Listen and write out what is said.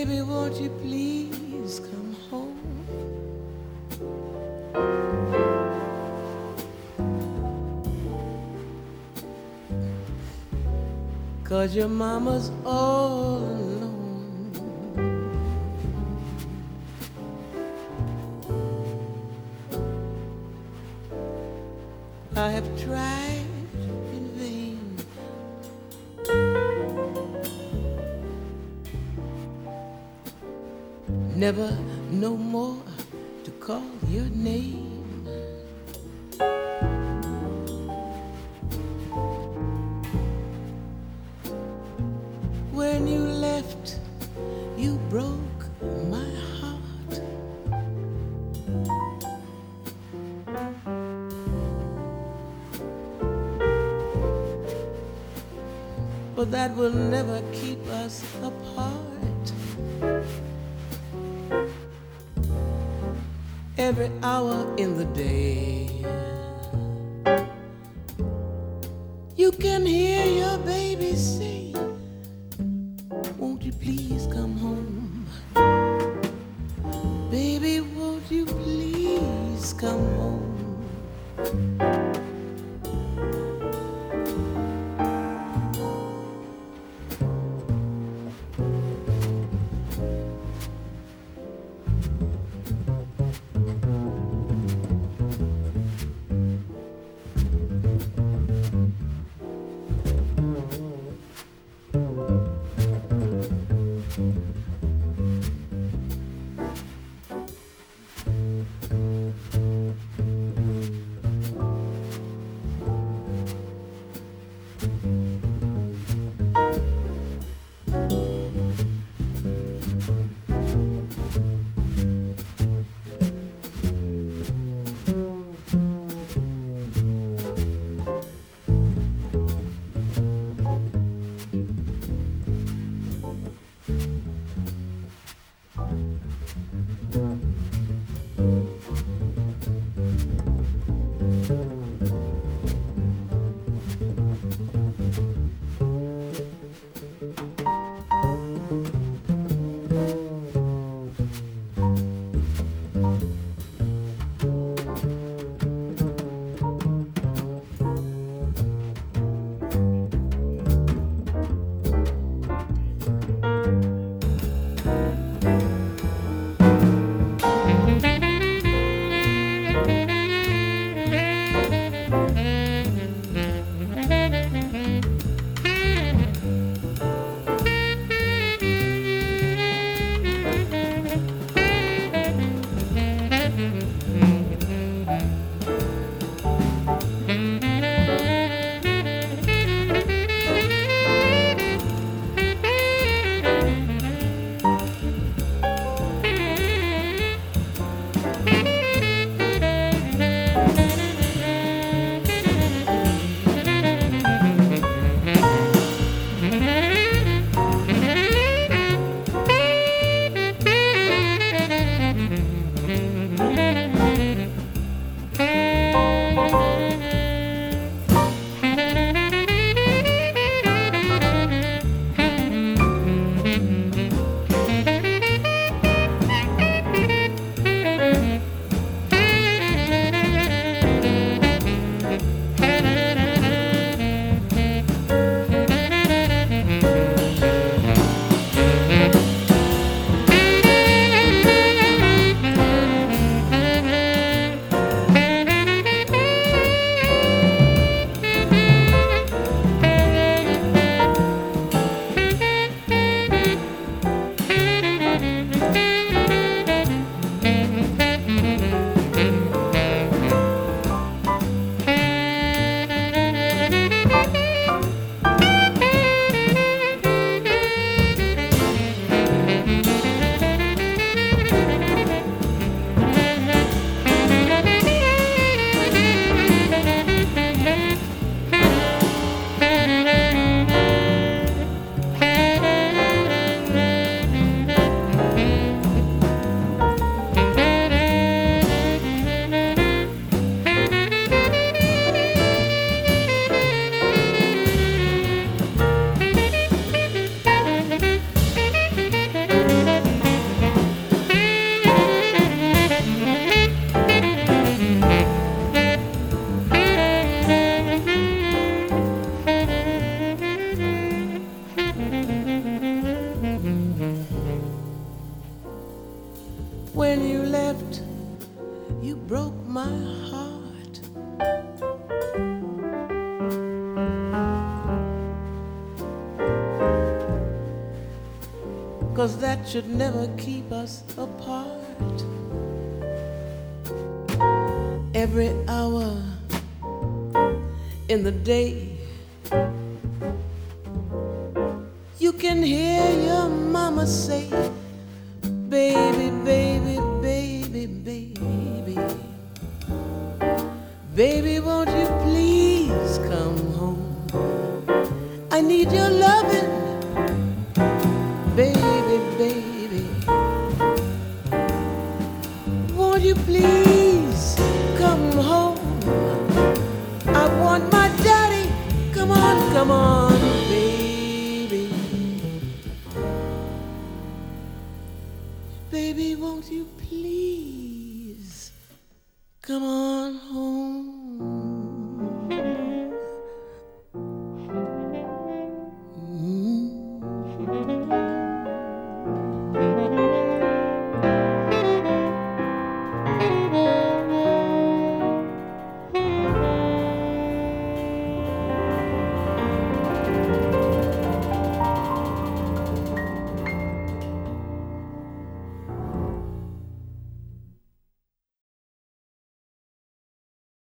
Baby, won't you please come home? 'Cause your mama's all alone. I have tried in vain. Never no more to call your name. When you left, you broke my heart. But that will never keep us apart. Every hour in the day, you can hear your baby say, won't you please come home? Baby, won't you please come home? when you left, you broke my heart. 'Cause that should never keep us apart. Every hour in the day, you can hear your mama say, baby, baby, baby, baby, baby, won't you please come home? I need your loving, baby, baby, won't you please come home? I want my daddy, come on, baby. Baby, won't you please come on home?